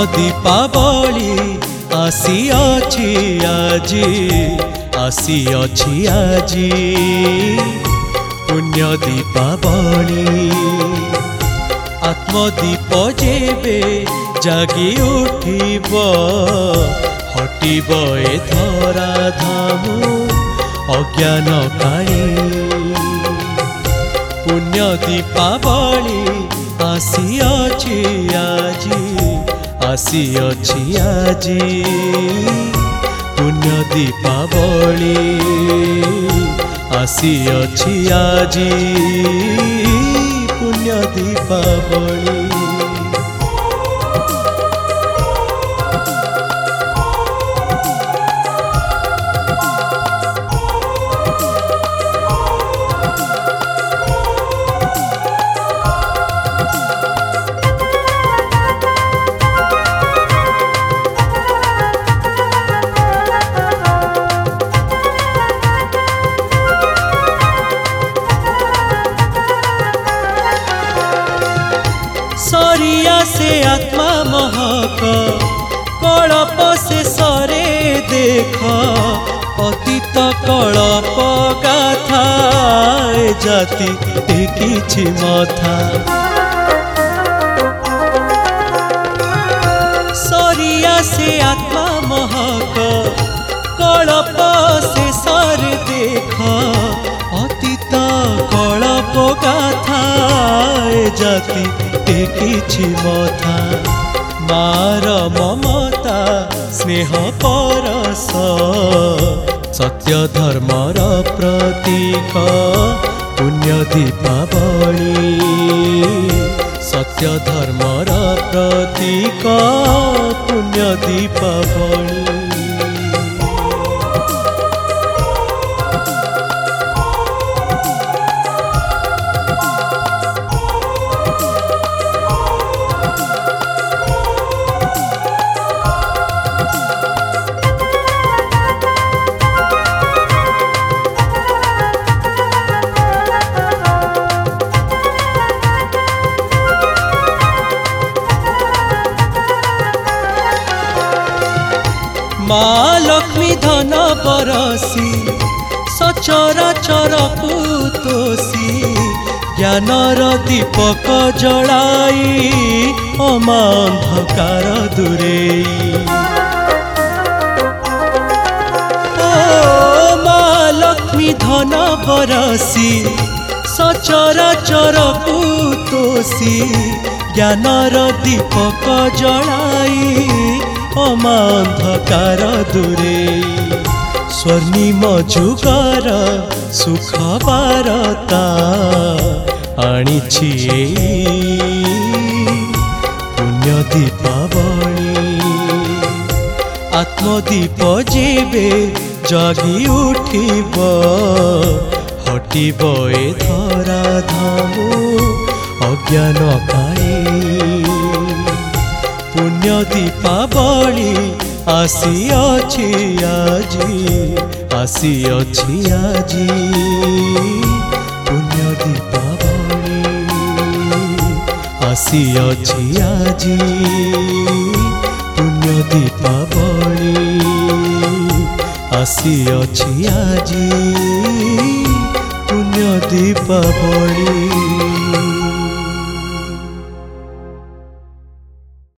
दीपावली आसी आजी पुण्य दीपावली आत्मदीप जेबे जागी उठिब हटिब ए धरा धामु अज्ञान काली पुण्य दीपावली आसी आजी पुण्य दीपावली आसी आजी पुण्य दीपावली। सरिया से आत्मा महक कलप से सरे देख अतीत कलप गाथा जाति किछि मथा सरिया से आत्मा महक कलप से सरे देख अतीत कलप गाथा जाति किछि मथा मार ममता स्नेह परस सत्य धर्मर प्रतीक पुण्य दीपावली सत्य धर्मर प्रतीक पुण्य दीपावली। माँ लक्ष्मी धन बरसी सचराचर पुतोषी ज्ञानर दीपक जलाई अमा अंधकार दूरेई माँ लक्ष्मी धन बरसी सचराचर पुतोषी ज्ञानर दीपक जलाई अमा अंधकार दूरे स्वर्णिम जुगर सुख बारता आनिछि पुण्य दीपावली आत्मदीप जेबे जागी उठिब हटिब ए धरा धामु अज्ञान काली पुण्य दीपावली आसी आजी पुण्य दीपावली आसी आजी पुण्य दीपावली आसी आजी पुण्य दीपावली।